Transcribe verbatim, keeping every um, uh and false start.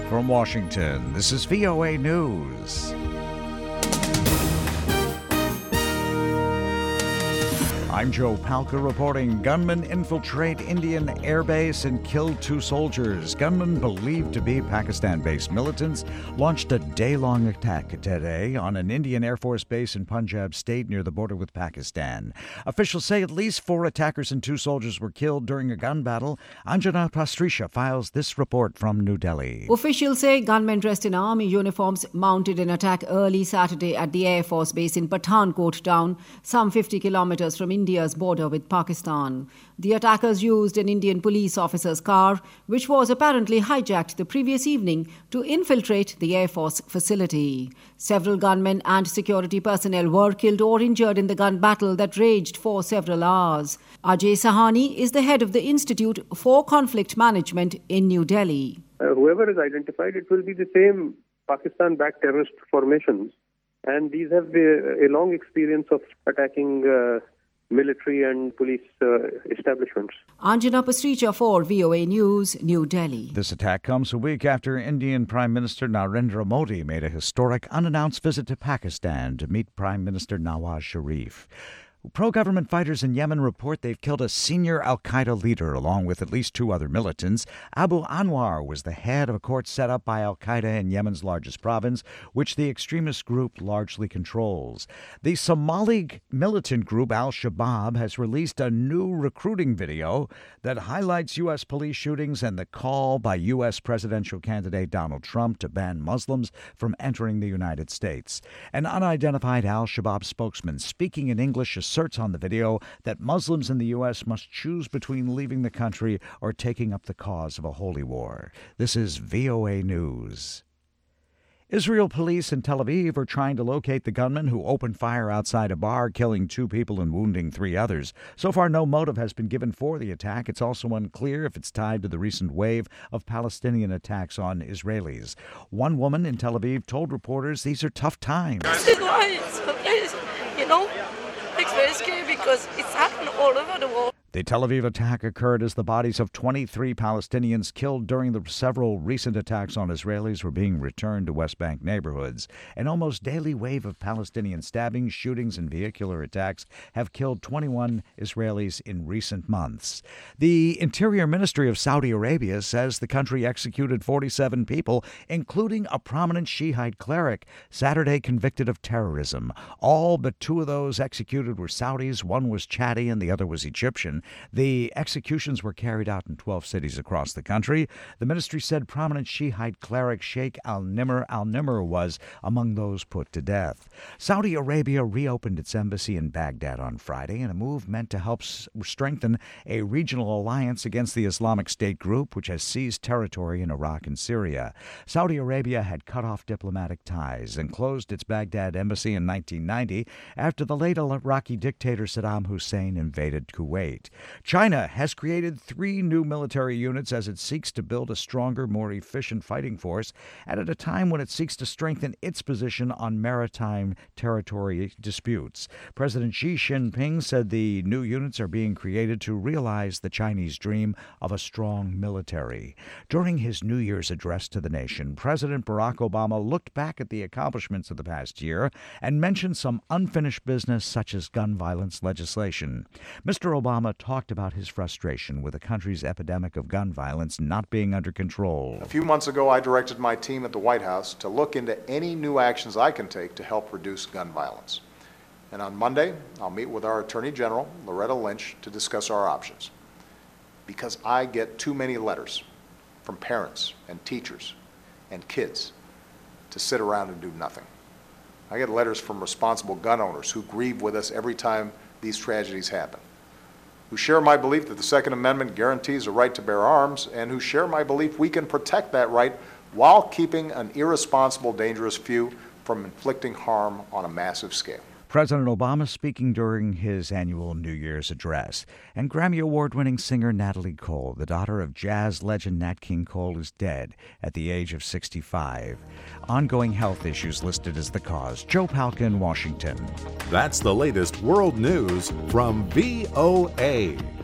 From Washington, this is V O A News. I'm Joe Palca reporting. Gunmen infiltrate Indian airbase and kill two soldiers. Gunmen believed to be Pakistan-based militants launched a day-long attack today on an Indian Air Force base in Punjab state near the border with Pakistan. Officials say at least four attackers and two soldiers were killed during a gun battle. Anjana Pastrisha files this report from New Delhi. Officials say gunmen dressed in army uniforms mounted an attack early Saturday at the Air Force base in Pathankot town, some fifty kilometers from India. India's border with Pakistan. The attackers used an Indian police officer's car, which was apparently hijacked the previous evening, to infiltrate the Air Force facility. Several gunmen and security personnel were killed or injured in the gun battle that raged for several hours. Ajay Sahani is the head of the Institute for Conflict Management in New Delhi. Uh, whoever is identified, it will be the same Pakistan-backed terrorist formations. And these have a, a long experience of attacking uh, military and police uh, establishments. Anjana Pastrisha for V O A News, New Delhi. This attack comes a week after Indian Prime Minister Narendra Modi made a historic unannounced visit to Pakistan to meet Prime Minister Nawaz Sharif. Pro-government fighters in Yemen report they've killed a senior al-Qaeda leader along with at least two other militants. Abu Anwar was the head of a court set up by al-Qaeda in Yemen's largest province, which the extremist group largely controls. The Somali militant group Al-Shabaab has released a new recruiting video that highlights U S police shootings and the call by U S presidential candidate Donald Trump to ban Muslims from entering the United States. An unidentified Al-Shabaab spokesman speaking in English asserts on the video that Muslims in the U S must choose between leaving the country or taking up the cause of a holy war. This is V O A News. Israel police in Tel Aviv are trying to locate the gunman who opened fire outside a bar, killing two people and wounding three others. So far, no motive has been given for the attack. It's also unclear if it's tied to the recent wave of Palestinian attacks on Israelis. One woman in Tel Aviv told reporters these are tough times. You know, it's very scary because it's happened all over the world. The Tel Aviv attack occurred as the bodies of twenty-three Palestinians killed during the several recent attacks on Israelis were being returned to West Bank neighborhoods. An almost daily wave of Palestinian stabbings, shootings, and vehicular attacks have killed twenty-one Israelis in recent months. The Interior Ministry of Saudi Arabia says the country executed forty-seven people, including a prominent Shiite cleric, Saturday convicted of terrorism. All but two of those executed were Saudis. One was Chadi and the other was Egyptian. The executions were carried out in twelve cities across the country. The ministry said prominent Shiite cleric Sheikh al-Nimr al-Nimr was among those put to death. Saudi Arabia reopened its embassy in Baghdad on Friday in a move meant to help s- strengthen a regional alliance against the Islamic State group, which has seized territory in Iraq and Syria. Saudi Arabia had cut off diplomatic ties and closed its Baghdad embassy in nineteen ninety after the late Iraqi dictator Saddam Hussein invaded Kuwait. China has created three new military units as it seeks to build a stronger, more efficient fighting force, and at a time when it seeks to strengthen its position on maritime territory disputes. President Xi Jinping said the new units are being created to realize the Chinese dream of a strong military. During his New Year's address to the nation, President Barack Obama looked back at the accomplishments of the past year and mentioned some unfinished business such as gun violence legislation. Mister Obama talked about his frustration with the country's epidemic of gun violence not being under control. A few months ago, I directed my team at the White House to look into any new actions I can take to help reduce gun violence. And on Monday, I'll meet with our Attorney General, Loretta Lynch, to discuss our options. Because I get too many letters from parents and teachers and kids to sit around and do nothing. I get letters from responsible gun owners who grieve with us every time these tragedies happen, who share my belief that the Second Amendment guarantees a right to bear arms, and who share my belief we can protect that right while keeping an irresponsible, dangerous few from inflicting harm on a massive scale. President Obama speaking during his annual New Year's address. And Grammy Award-winning singer Natalie Cole, the daughter of jazz legend Nat King Cole, is dead at the age of sixty-five. Ongoing health issues listed as the cause. Joe Palca in Washington. That's the latest world news from V O A.